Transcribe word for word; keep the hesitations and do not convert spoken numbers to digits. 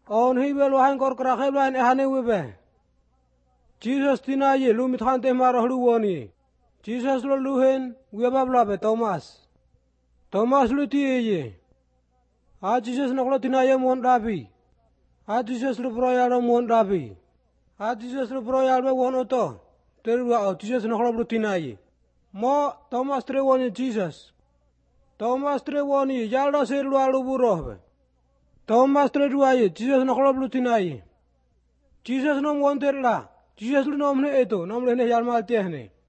On hi bel wahan kor krakhe lain ehane webe. Jesus tina ye lu mit khante marah lu woni. Jesus lo luhen weba blabe Thomas. Thomas lu ti ye. A Jesus naklo tina ye mon dabi. A Jesus lu proyalo mon dabi. A Jesus lu proyal be won oto. Teru wa Jesus naklo lu tina ye. Mo Thomas tre woni Jesus. Thomas tre woni jalda ser lu alu buroh. Thomas tre dua ye Jesus naklo lu tina ye. Jesus nom won terla. Jesus lu nom ne eto nom le ne yalmal tehne.